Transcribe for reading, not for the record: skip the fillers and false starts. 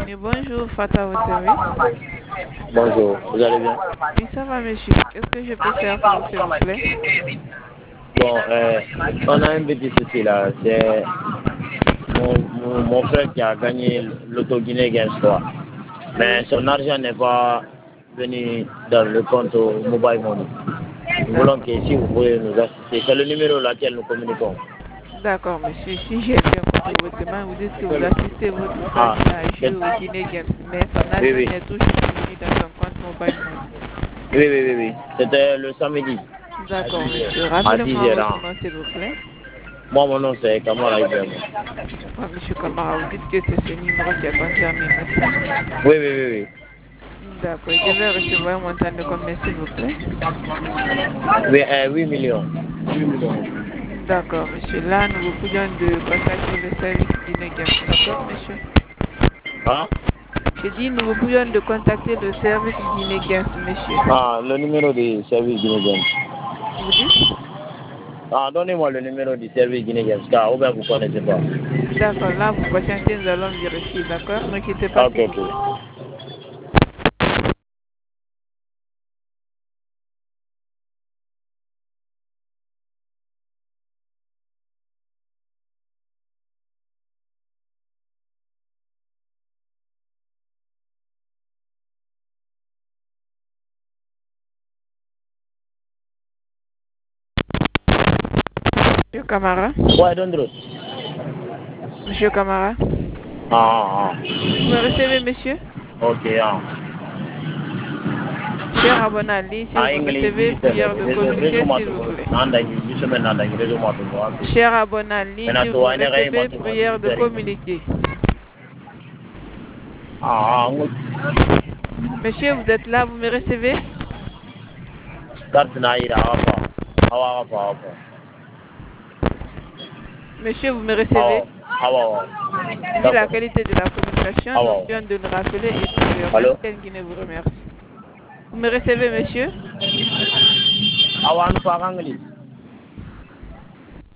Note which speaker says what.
Speaker 1: Oui, bonjour, Fata, au service.
Speaker 2: Bonjour, vous allez bien?
Speaker 1: Oui, ça va, monsieur. Qu'est-ce que je peux faire pour vous, s'il vous plaît?
Speaker 2: Bon, on a un petit souci là. C'est mon frère qui a gagné l'Auto Guinée Games 3. Mais
Speaker 1: Oui,
Speaker 2: son argent n'est pas venu dans le compte au Mobile Money. Nous voulons que
Speaker 1: d'accord.
Speaker 2: si vous pouvez nous assister. C'est le numéro laquelle nous communiquons.
Speaker 1: D'accord, monsieur. Si j'ai bien compris votre demande, vous dites que vous assistez votre
Speaker 2: Ah,
Speaker 1: famille à jouer au Guinée Games, mais son
Speaker 2: oui,
Speaker 1: argent
Speaker 2: oui.
Speaker 1: n'est toujours pas venu dans son compte Mobile Money.
Speaker 2: Oui, oui, oui, oui. C'était le samedi
Speaker 1: D'accord, monsieur.
Speaker 2: à 10
Speaker 1: Rappelez-moi
Speaker 2: heures.
Speaker 1: votre
Speaker 2: Hein.
Speaker 1: nom, s'il vous plaît.
Speaker 2: Moi, mon nom c'est Kamara Ibrahim.
Speaker 1: Ah, monsieur Kamara, vous dites que c'est ce numéro qui est concerné, n'est-ce pas?
Speaker 2: Oui, oui, oui, oui.
Speaker 1: D'accord. Je vais recevoir un montant de combien, s'il vous plaît?
Speaker 2: Oui, 8 millions. 8 millions.
Speaker 1: D'accord, monsieur. Là, nous vous prions de contacter le service Guinée Games. D'accord, monsieur?
Speaker 2: Hein?
Speaker 1: J'ai dit, nous vous prions de contacter le service Guinée Games, monsieur.
Speaker 2: Ah, le numéro du service guinéen.
Speaker 1: Vous dites?
Speaker 2: Ah, donnez-moi le numéro du service guinéen, car ou bien vous ne connaissez pas.
Speaker 1: D'accord, là, vous patientez, nous allons vérifier. D'accord? Ne quittez pas,
Speaker 2: Ah, ok,
Speaker 1: s'il vous
Speaker 2: ok.
Speaker 1: plaît. Monsieur Camara?
Speaker 2: Ouais, donne d'autres.
Speaker 1: Monsieur Camara?
Speaker 2: Ah, ah,
Speaker 1: Vous me recevez, monsieur?
Speaker 2: ah. Ok, ah.
Speaker 1: Cher abonné en ligne, si vous
Speaker 2: Ah,
Speaker 1: me
Speaker 2: English,
Speaker 1: recevez, prière de communiquer,
Speaker 2: réseau-moi
Speaker 1: s'il
Speaker 2: tout.
Speaker 1: vous plaît.
Speaker 2: Nandangi, je suis Nandangi, réseau-moi tout.
Speaker 1: Cher abonné en ligne,
Speaker 2: Maintenant,
Speaker 1: si vous
Speaker 2: toi,
Speaker 1: me
Speaker 2: il y a
Speaker 1: recevez,
Speaker 2: un tout,
Speaker 1: prière de communiquer.
Speaker 2: Ah,
Speaker 1: Monsieur, vous êtes là, vous me recevez?
Speaker 2: carte naïra, awa, awa.
Speaker 1: Monsieur, vous me recevez?
Speaker 2: Awa, awa.
Speaker 1: Vu la
Speaker 2: D'accord.
Speaker 1: qualité de la communication, nous
Speaker 2: Awa.
Speaker 1: prions de nous rappeler et puis le reste,
Speaker 2: Allô?
Speaker 1: Guinée vous remercie. Vous me recevez, monsieur?
Speaker 2: Awa, nous parlons anglais.